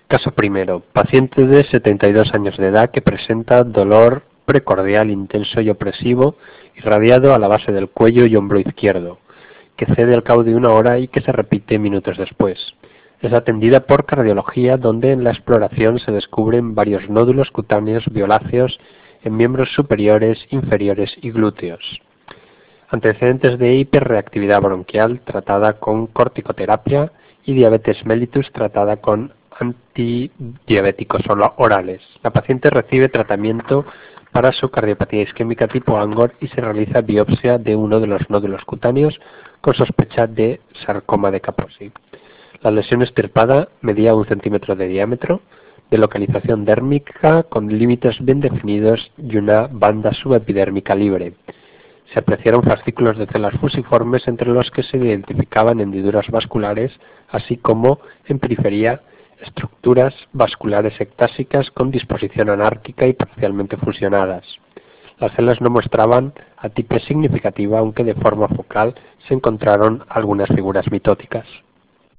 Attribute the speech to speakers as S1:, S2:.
S1: Caso primero. Paciente de 72 años de edad que presenta dolor precordial intenso y opresivo irradiado a la base del cuello y hombro izquierdo, que cede al cabo de 1 hora y que se repite minutos después. Es atendida por cardiología, donde en la exploración se descubren varios nódulos cutáneos violáceos en miembros superiores, inferiores y glúteos. Antecedentes de hiperreactividad bronquial tratada con corticoterapia y diabetes mellitus tratada con antidiabéticos orales. La paciente recibe tratamiento para su cardiopatía isquémica tipo ANGOR y se realiza biopsia de uno de los nódulos cutáneos con sospecha de sarcoma de Kaposi. La lesión extirpada medía 1 centímetro de diámetro, de localización dérmica con límites bien definidos y una banda subepidérmica libre. Se apreciaron fascículos de células fusiformes entre los que se identificaban hendiduras vasculares, así como, en periferia, estructuras vasculares ectásicas con disposición anárquica y parcialmente fusionadas. Las células no mostraban atipia significativa, aunque de forma focal se encontraron algunas figuras mitóticas.